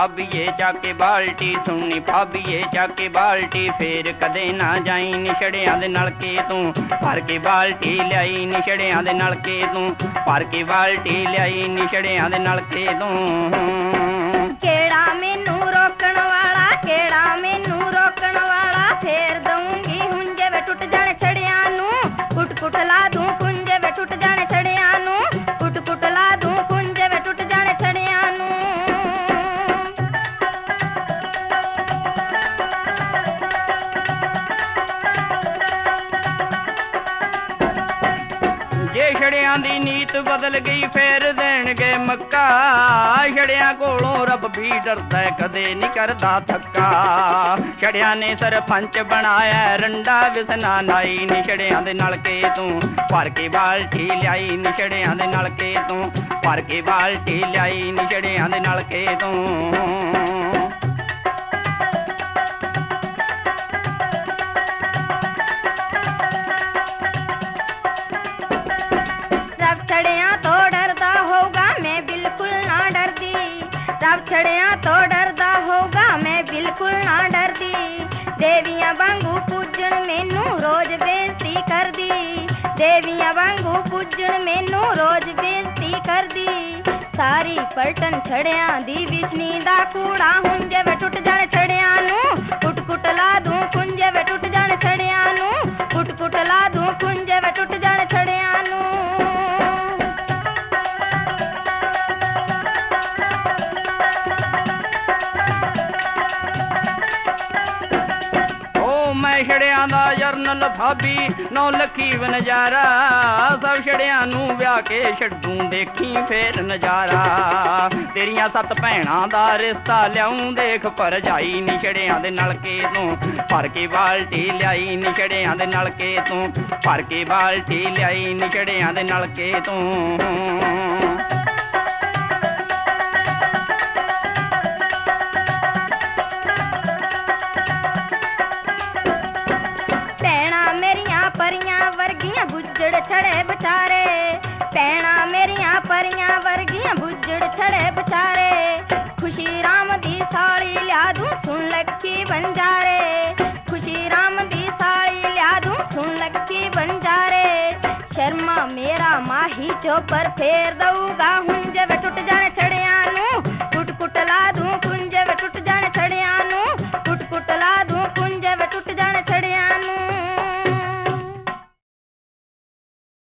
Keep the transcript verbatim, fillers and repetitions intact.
भाभीए चाके बाल्टी सुननी भाभीए चाके बाल्टी फेर कदे ना जाई निछड़ियां दे नलके तू भर के बाल्टी लियाई निछड़ियां दे नलके तू भर के बाल्टी लियाई निछड़ियां दे नलके तू केड़ा मैनू रोकण वाला केड़ा मैनू रोकण वाला फेर दूंगी हुंजे वे टुट जाने छड़ियां नू कुट कुट ला दूं कुंजे वे टुट जाने छड़ियां नू कुट कुट ला दूं कुंजे वे टुट जाने छड़ियां नू जे छड़ियां दी नीत बदल गई फेर देणगे मक्का छड़ियां कोलों रब भी डरदा कदे नहीं करदा थक्का छड़ियां ने सरपंच बनाया रंडा विसना नाई निछड़ियां दे नलके तू भर के बाल्टी लियाई निछड़ियां दे नलके तू भर के बाल्टी लियाई निछड़ियां दे नलके तू छड़ियां तो डरदा होगा मैं बिल्कुल ना डरदी देवियां वांगू पूजन मैनू रोज बेनती कर दी देवियां वांगू पूजन मैनू रोज बेनती कर दी सारी पलटन छड़ियां दी विसनी दा कूड़ा हुंजे वे टुट जाने छड़ियां नू कुट कुट ला दूं कुंजे वे टुट जाने छड़ियां नू कुट कुट ला दूं कुंजे वे टुट जाने छड़ियां नू छड़ियां दा जरनल भाभी नौ लखी व नजारा सब छड़ियां नू ब्याह के छड्डूं देखी फेर नजारा तेरियां सत्त भैणां दा रिश्ता लियाऊं देख पर जाई नी छड़ियां दे नलके तू भर के बाल्टी लियाई नी छड़ियां दे नलके तू भर के बाल्टी लियाई नी छड़ियां दे नलके तू छड़े बेचारे भैणा मेरियां परियां वर्गियां बुजड़ छड़े बेचारे खुशी राम दी साली लिया दूं सुन लक्की बंजारे खुशी राम दी साली लिया दूं सुन लक्की बंजारे शर्मा मेरा माही चोपर फेर